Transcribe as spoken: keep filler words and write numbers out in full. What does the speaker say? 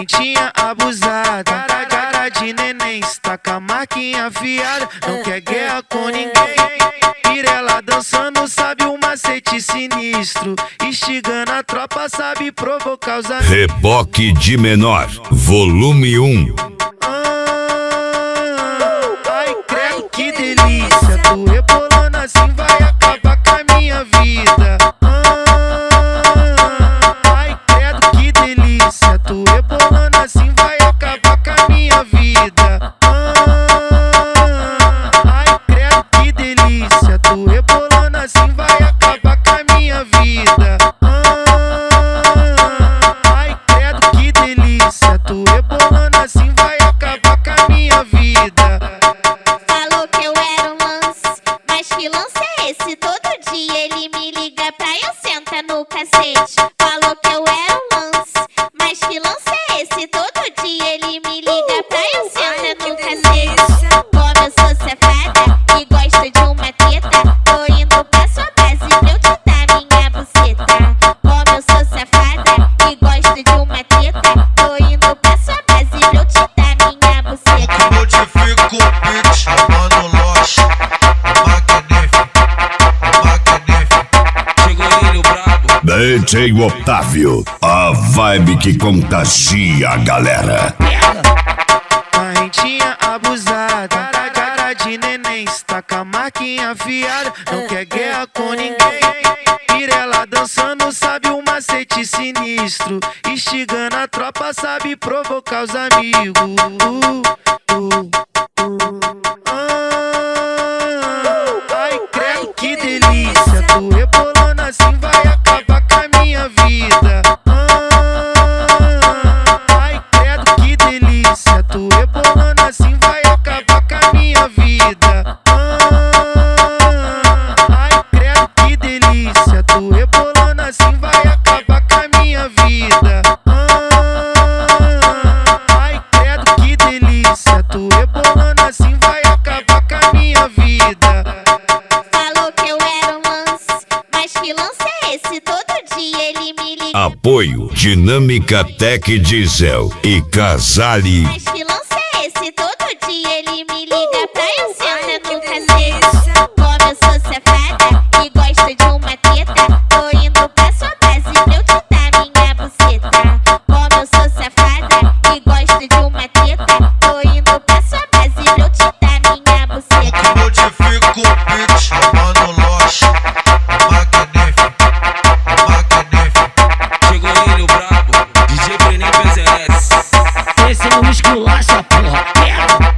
Parentinha abusada, cara, cara de neném, está com a marquinha afiada, não quer guerra com ninguém. Pirela dançando, sabe o macete sinistro, instigando a tropa, sabe provocar os amigos. Reboque de menor, volume um. Ai, credo, que delícia, tu rebolando assim vai acabar com a minha vida. Ai, credo, que delícia, tu rebolando assim vai acabar com a minha vida. Ai, credo, que delícia, tu rebolando assim vai acabar com a minha vida. Ai, credo, que delícia, tu rebolando assim vai acabar com a minha vida. Falou que eu era um lance, mas que lance é esse? Todo dia ele me liga pra eu sentar no cacete. Falou que eu era um lance, mas que lance é esse? Todo dia ele me liga pra eu sentar no cacete. Como eu sou safada e gosto de uma teta, tô indo pra sua base pra eu te dar minha buceta. Como eu sou safada e gosto de uma teta, tô indo pra sua base pra eu te dar minha buceta. Modifico o beat, mano loche, magnífico, magnífico. Chegou ele, o brabo. D J Otávio, a vibe que contagia a galera. Parentinha abusada, cara, cara de neném, está com a marquinha afiada, não quer guerra com ninguém. Pirela dançando, sabe o macete sinistro, instigando a tropa, sabe provocar os amigos. Ai, credo, que delícia, tu rebolando assim vai acabar com a minha vida. Ai, credo, que delícia, tu rebolando assim vai acabar com a minha vida. Ai, credo, que delícia, tu rebolando assim vai acabar com a minha vida. Ai, credo, que delícia, tu rebolando assim vai acabar com a minha vida. Falou que eu era um lance, mas que lance é esse? Todo dia ele me liga. Apoio Dinâmica Tech Diesel e Casale. Mas que lance é esse? Todo dia ele me liga pra eu sentar no cacete. Como eu sou safada e gosto de uma teta, tô indo pra sua base pra eu te dar minha buceta. Como eu sou safada e gosto de uma teta, tô indo pra sua base pra eu te dar minha buceta. Modifico o beat, mano loche, magnífico, magnífico. Chegou ele, o brabo. D J Breninho P Z S. Esse é o esculacha, porra. Pega.